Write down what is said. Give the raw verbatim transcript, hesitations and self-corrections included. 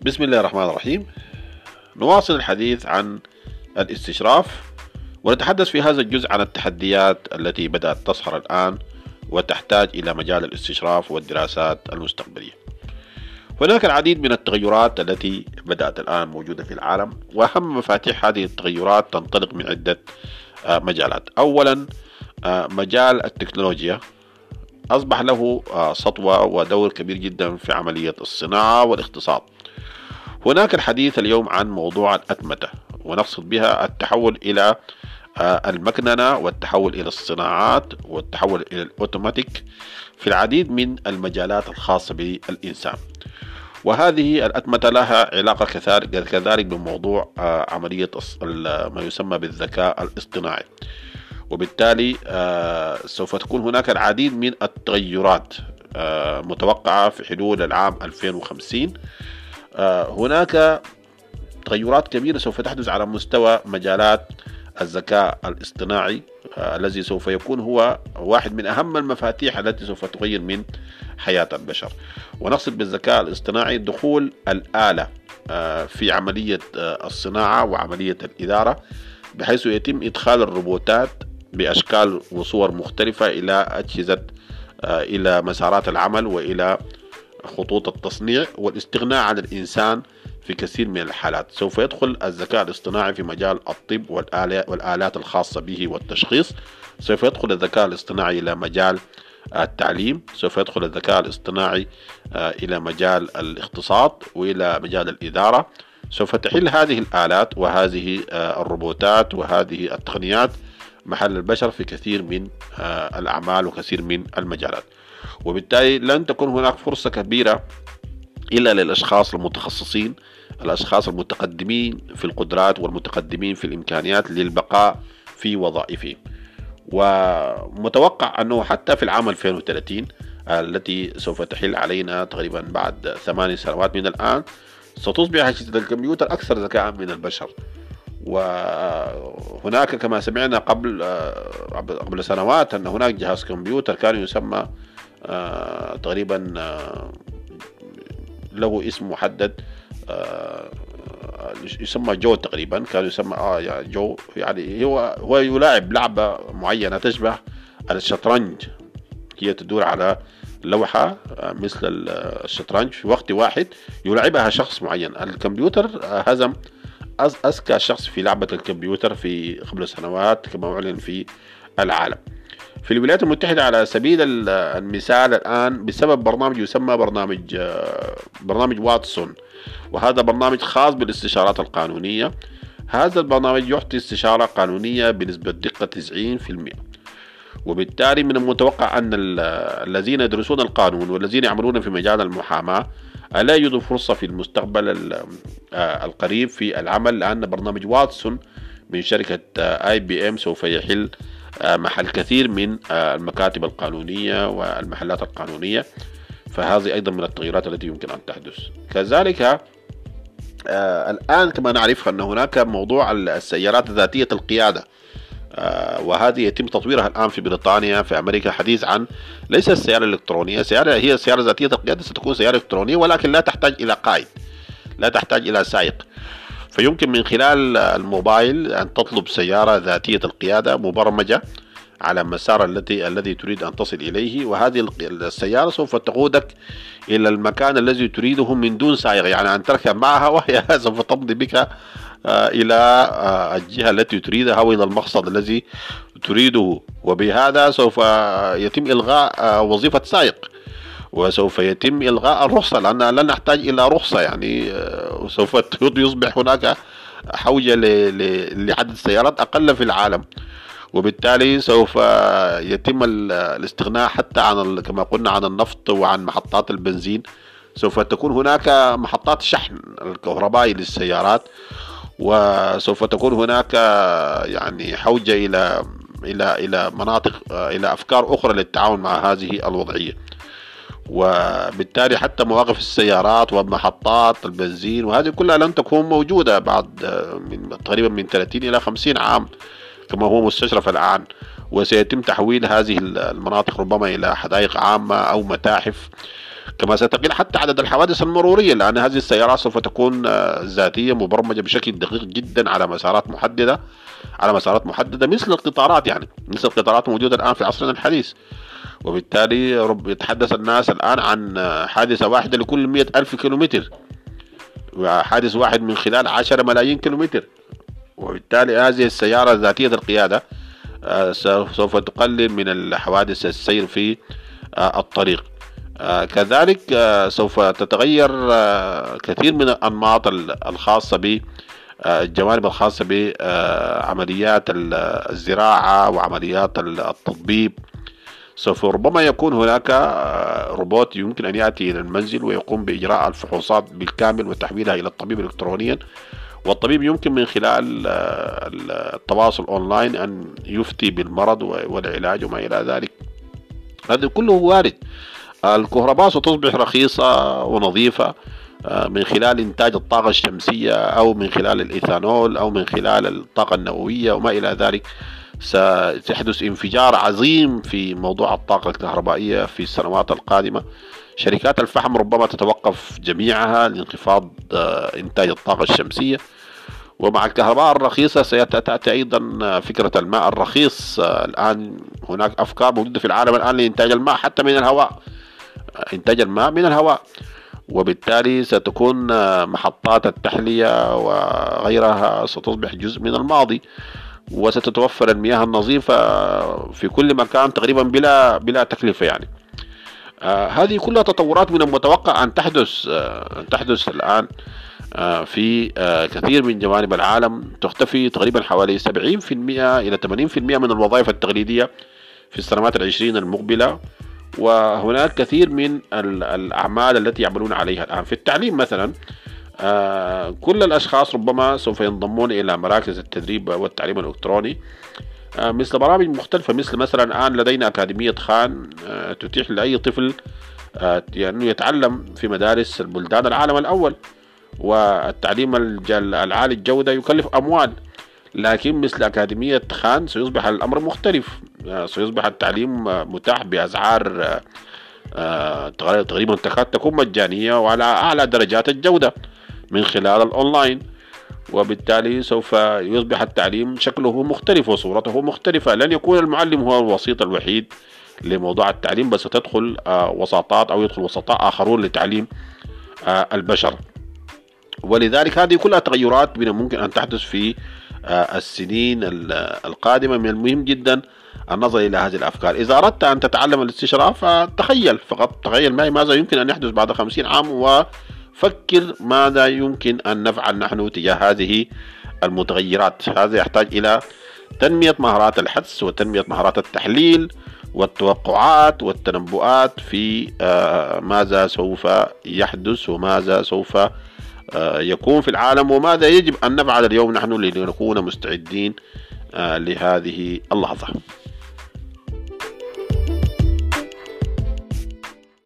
بسم الله الرحمن الرحيم. نواصل الحديث عن الاستشراف، ونتحدث في هذا الجزء عن التحديات التي بدأت تظهر الآن وتحتاج إلى مجال الاستشراف والدراسات المستقبلية. هناك العديد من التغيرات التي بدأت الآن موجودة في العالم، وأهم مفاتيح هذه التغيرات تنطلق من عدة مجالات. أولا، مجال التكنولوجيا أصبح له سطوة ودور كبير جدا في عملية الصناعة والاقتصاد. هناك الحديث اليوم عن موضوع الأتمتة، ونقصد بها التحول إلى المكننة والتحول إلى الصناعات والتحول إلى الأوتوماتيك في العديد من المجالات الخاصة بالإنسان. وهذه الأتمتة لها علاقة كذلك بموضوع عملية ما يسمى بالذكاء الاصطناعي، وبالتالي سوف تكون هناك العديد من التغيرات متوقعة في حلول العام ألفين وخمسين. هناك تغيرات كبيرة سوف تحدث على مستوى مجالات الذكاء الاصطناعي الذي سوف يكون هو واحد من أهم المفاتيح التي سوف تغير من حياة البشر. ونقصد بالذكاء الاصطناعي دخول الآلة في عملية الصناعة وعملية الإدارة، بحيث يتم إدخال الروبوتات بأشكال وصور مختلفة إلى أجهزة إلى مسارات العمل وإلى خطوط التصنيع، والاستغناء عن الإنسان في كثير من الحالات. سوف يدخل الذكاء الاصطناعي في مجال الطب والآلات الخاصة به والتشخيص. سوف يدخل الذكاء الاصطناعي إلى مجال التعليم. سوف يدخل الذكاء الاصطناعي إلى مجال الاقتصاد وإلى مجال الإدارة. سوف تحل هذه الآلات وهذه الروبوتات وهذه التقنيات محل البشر في كثير من الأعمال وكثير من المجالات، وبالتالي لن تكون هناك فرصة كبيرة إلا للأشخاص المتخصصين، الأشخاص المتقدمين في القدرات والمتقدمين في الإمكانيات للبقاء في وظائفهم. ومتوقع أنه حتى في العام ألفين وثلاثين التي سوف تحل علينا تقريبا بعد ثماني سنوات من الآن، ستصبح أجهزة الكمبيوتر أكثر ذكاء من البشر. وهناك كما سمعنا قبل قبل سنوات أن هناك جهاز كمبيوتر كان يسمى آه تقريبا آه له اسم محدد، آه يسمى جو تقريبا، كان يسمى اه يعني جو، يعني هو هو يلاعب لعبة معينة تشبه الشطرنج، هي تدور على لوحة آه مثل الشطرنج في وقت واحد يلعبها شخص معين. الكمبيوتر آه هزم أذكى شخص في لعبة الكمبيوتر في قبل سنوات كما أعلن في العالم. في الولايات المتحدة على سبيل المثال الآن بسبب برنامج يسمى برنامج برنامج واتسون، وهذا برنامج خاص بالاستشارات القانونية. هذا البرنامج يعطي استشارة قانونية بنسبة دقة تسعين بالمئة، وبالتالي من المتوقع أن الذين يدرسون القانون والذين يعملون في مجال المحاماة لا يجدوا فرصة في المستقبل القريب في العمل، لأن برنامج واتسون من شركة آي بي إم سوف يحل محل كثير من المكاتب القانونية والمحلات القانونية. فهذه أيضا من التغييرات التي يمكن أن تحدث. كذلك الآن كما نعرف أن هناك موضوع السيارات ذاتية القيادة، وهذه يتم تطويرها الآن في بريطانيا في أمريكا. حديث عن ليس السيارة الإلكترونية، سيارة هي سيارة ذاتية القيادة ستكون سيارة إلكترونية ولكن لا تحتاج إلى قائد، لا تحتاج إلى سائق، فيمكن من خلال الموبايل أن تطلب سيارة ذاتية القيادة مبرمجة على المسار الذي الذي تريد أن تصل إليه، وهذه السيارة سوف تقودك إلى المكان الذي تريده من دون سائق، يعني أن تركب معها وهي سوف تمضي بك إلى الجهة التي تريدها وإلى المقصد الذي تريده. وبهذا سوف يتم إلغاء وظيفة سائق، وسوف يتم إلغاء الرخصة، لأن لن نحتاج إلى رخصة، يعني سوف يصبح هناك حوجة لعدد سيارات أقل في العالم، وبالتالي سوف يتم الاستغناء حتى عن كما قلنا عن النفط وعن محطات البنزين. سوف تكون هناك محطات شحن الكهربائي للسيارات، وسوف تكون هناك يعني حوجة إلى إلى إلى مناطق إلى أفكار أخرى للتعاون مع هذه الوضعية. وبالتالي حتى مواقف السيارات ومحطات البنزين وهذه كلها لن تكون موجودة بعد من تقريبا من ثلاثين إلى خمسين عام كما هو مستشرف الآن، وسيتم تحويل هذه المناطق ربما إلى حدائق عامة أو متاحف. كما ستقل حتى عدد الحوادث المرورية، لأن هذه السيارات سوف تكون ذاتية مبرمجة بشكل دقيق جدا على مسارات محددة على مسارات محددة مثل القطارات، يعني مثل القطارات موجودة الآن في عصرنا الحديث. وبالتالي رب يتحدث الناس الآن عن حادثة واحدة لكل مئة ألف كيلومتر، وحادث واحد من خلال عشرة ملايين كيلومتر. وبالتالي هذه السيارة ذاتية القيادة سوف تقلل من الحوادث السير في الطريق. كذلك سوف تتغير كثير من الأنماط الخاصة بالجوانب الخاصة بعمليات الزراعة وعمليات التطبيب. سوف ربما يكون هناك روبوت يمكن أن يأتي إلى المنزل ويقوم بإجراء الفحوصات بالكامل وتحويلها إلى الطبيب إلكترونيا، والطبيب يمكن من خلال التواصل أونلاين أن يفتي بالمرض والعلاج وما إلى ذلك. هذا كله وارد. الكهرباء ستصبح رخيصة ونظيفة من خلال إنتاج الطاقة الشمسية أو من خلال الإيثانول أو من خلال الطاقة النووية وما إلى ذلك. سيحدث انفجار عظيم في موضوع الطاقة الكهربائية في السنوات القادمة. شركات الفحم ربما تتوقف جميعها لانخفاض إنتاج الطاقة الشمسية. ومع الكهرباء الرخيصة ستأتي أيضا فكرة الماء الرخيص. الآن هناك أفكار موجودة في العالم الآن لإنتاج الماء حتى من الهواء، إنتاج الماء من الهواء. وبالتالي ستكون محطات التحلية وغيرها ستصبح جزء من الماضي، وستتوفر المياه النظيفة في كل مكان تقريبا بلا بلا تكلفة يعني. آه هذه كلها تطورات من المتوقع أن تحدث آه أن تحدث الآن آه في آه كثير من جوانب العالم. تختفي تقريبا حوالي سبعين بالمئة إلى ثمانين بالمئة من الوظائف التقليدية في السنوات العشرين المقبلة. وهناك كثير من الأعمال التي يعملون عليها الآن في التعليم مثلا. آه كل الأشخاص ربما سوف ينضمون إلى مراكز التدريب والتعليم الإلكتروني آه مثل برامج مختلفة، مثل مثلا الآن لدينا أكاديمية خان آه تتيح لأي طفل آه يعني يتعلم في مدارس البلدان العالم الأول. والتعليم العالي الجودة يكلف أموال، لكن مثل أكاديمية خان سيصبح الأمر مختلف. آه سيصبح التعليم متاح بأسعار آه تقريبا تكاد تكون مجانية وعلى أعلى درجات الجودة من خلال الأونلاين. وبالتالي سوف يصبح التعليم شكله مختلف وصورته مختلفة. لن يكون المعلم هو الوسيط الوحيد لموضوع التعليم، بس ستدخل آه وساطات أو يدخل وسطاء آخرون لتعليم آه البشر. ولذلك هذه كلها تغيرات من الممكن أن تحدث في آه السنين القادمة. من المهم جدا النظر إلى هذه الأفكار. إذا أردت أن تتعلم الاستشراف فتخيل فقط، تخيل معي ماذا يمكن أن يحدث بعد خمسين عام، وفكر ماذا يمكن أن نفعل نحن تجاه هذه المتغيرات. هذا يحتاج إلى تنمية مهارات الحدس وتنمية مهارات التحليل والتوقعات والتنبؤات في ماذا سوف يحدث وماذا سوف يكون في العالم، وماذا يجب أن نفعل اليوم نحن لنكون مستعدين لهذه اللحظة.